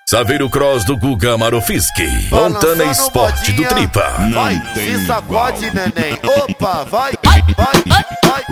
Saveiro Cross do Guga Marofiski. Montana Esporte do Tripa. Vai, se sacode, neném. Opa, vai, vai, vai, vai.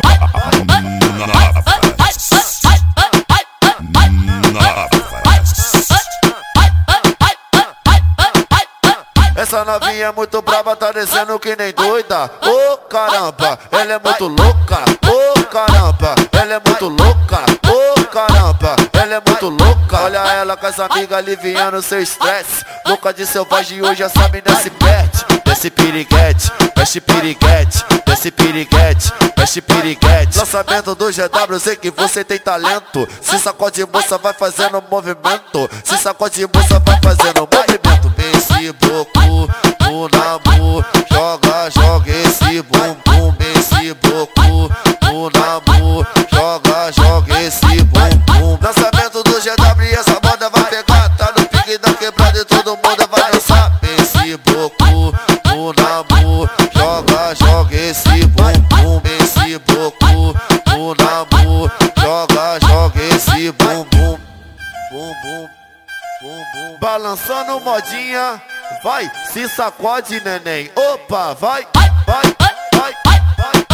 Essa novinha é muito brava, tá descendo que nem doida. Ô caramba, ela é muito louca. Ô caramba, ela é muito louca. Ô caramba, ela é muito louca. Olha ela com as amigas aliviando seu estresse. Louca de selvagem, hoje essa mina se perde. Desce piriguete, mexe piriguete, desce piriguete, mexe piriguete. Lançamento do GW, sei que você tem talento. Se sacode moça, vai fazendo movimento. Se sacode moça, vai fazendo movimento. Esse bloco no namoro, joga, joga esse bumbum. Esse bloco no namoro, joga, joga esse bumbum. Lançamento do GW e essa moda vai pegar. Tá no pique da quebrada e todo mundo vai dançar. Esse bloco no namoro, joga, joga esse bumbum. Esse bloco no namoro, joga, joga esse bumbum. Bumbum. Balançando modinha, vai, se sacode, neném. Opa, vai, vai, vai, vai.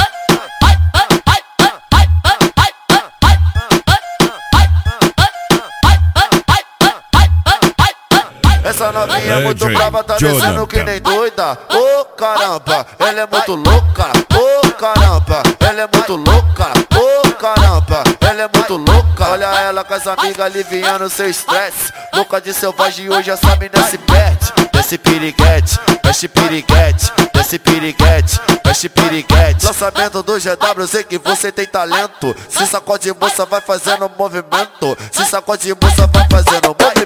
Essa novinha é muito brava, tá descendo que nem doida. Ô caramba, ela é muito louca. Ô caramba, ela é muito louca. Ô caramba, ela é muito louca. Olha ela com as amigas aliviando seu estresse. Louca de selvagem, hoje essa mina se perde. Desce piriguete, mexe piriguete, desce piriguete, mexe piriguete. Lançamento do GW, sei que você tem talento. Se sacode moça, vai fazendo movimento. Se sacode moça, vai fazendo movimento.